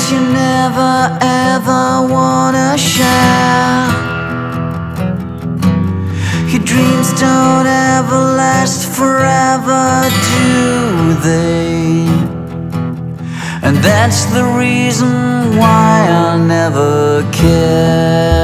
you never ever wanna share. Your dreams don't ever last forever, do they? And that's the reason why I never care.